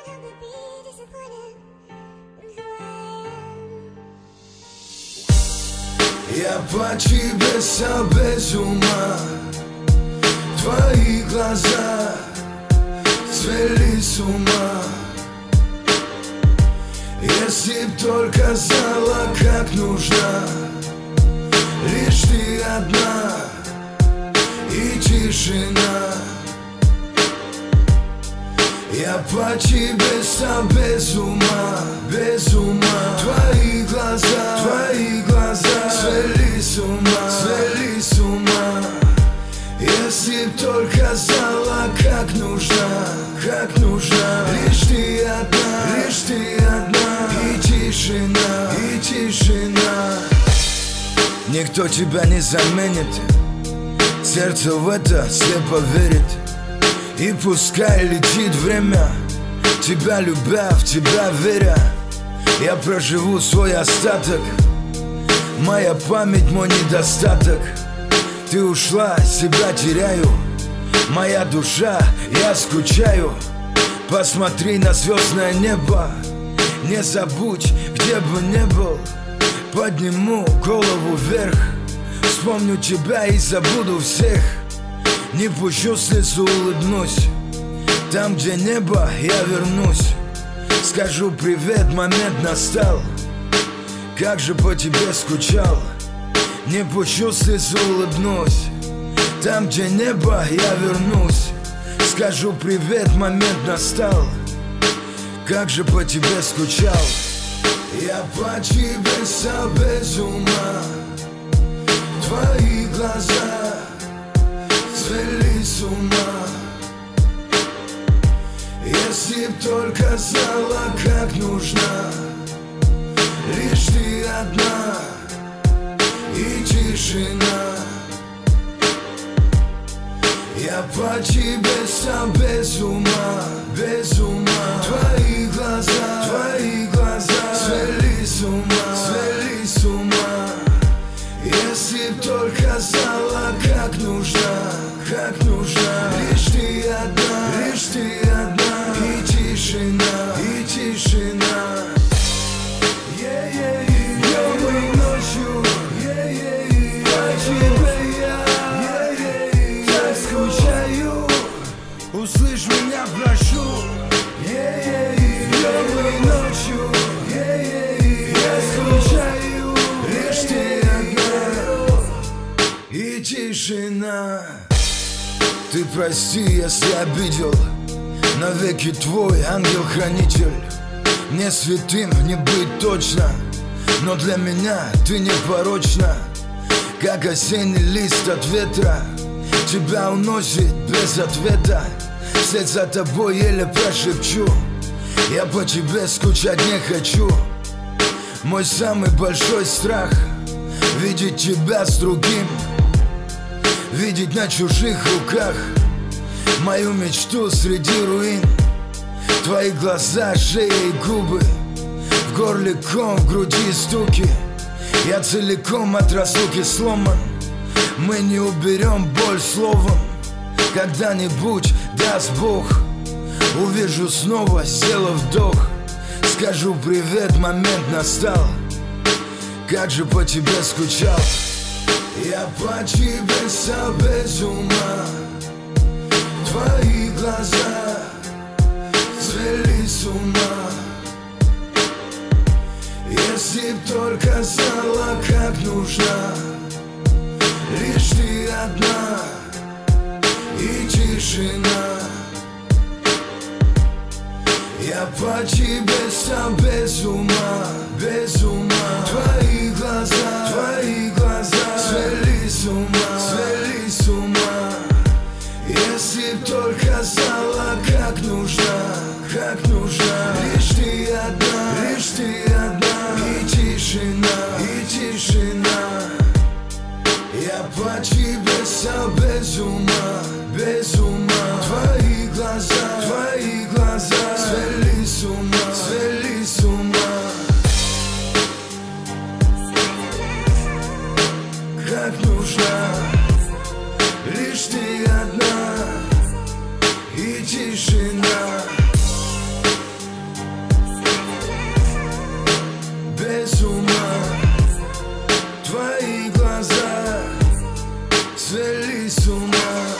Я по тебе стал без ума. Твои глаза свели с ума. Если б только знала, как нужна лишь ты одна и тишина. Я по тебе стал без ума, без ума. Твои глаза свели с ума, свели с ума. Если б только знала, как нужна лишь ты одна и тишина, и тишина. Никто тебя не заменит, сердце в это слепо верит. И пускай летит время, тебя любя, в тебя веря, я проживу свой остаток. Моя память, мой недостаток. Ты ушла, себя теряю. Моя душа, я скучаю. Посмотри на звездное небо. Не забудь, где бы ни был. Подниму голову вверх. Вспомню тебя и забуду всех. Не пущу слезу, улыбнусь. Там, где небо, я вернусь. Скажу привет, момент настал. Как же по тебе скучал. Не пущу слезу, улыбнусь. Там, где небо, я вернусь. Скажу привет, момент настал. Как же по тебе скучал. Я по тебе стал без ума. Твои глаза свели с ума. Если б только знала, как нужна лишь ты одна и тишина. Я по тебе стал без ума, без ума. Твои глаза свели с ума, свели с ума. Если б только знала, как нужна лишь ты одна и тишина, и тишина. Днем и ночью по тебе я так скучаю. Услышь меня, прошу. Днем и ночью я скучаю. Лишь ты одна и тишина. Ты прости, если обидел. Навеки твой ангел-хранитель. Мне святым не быть точно, но для меня ты непорочна. Как осенний лист от ветра, тебя уносит без ответа. Вслед за тобой еле прошепчу. Я по тебе скучать не хочу. Мой самый большой страх — видеть тебя с другим. Видеть на чужих руках мою мечту среди руин. Твои глаза, шея и губы, в горле ком, в груди стуки. Я целиком от разлуки сломан. Мы не уберем боль словом. Когда-нибудь, даст Бог, увижу снова, сделав вдох. Скажу привет, момент настал. Как же по тебе скучал. Я по тебе стал без ума. Твои глаза свели с ума. Если б только знала, как нужна лишь ты одна и тишина. Я по тебе стал без ума, без ума. Твои глаза свели с ума, свели с ума. Если б только знала, как нужна лишь ты одна и тишина, и тишина. Я по тебе стал без ума, без ума. Твои глаза свели с ума, свели с ума. Как нужна лишь ты одна твои глаза свели с ума.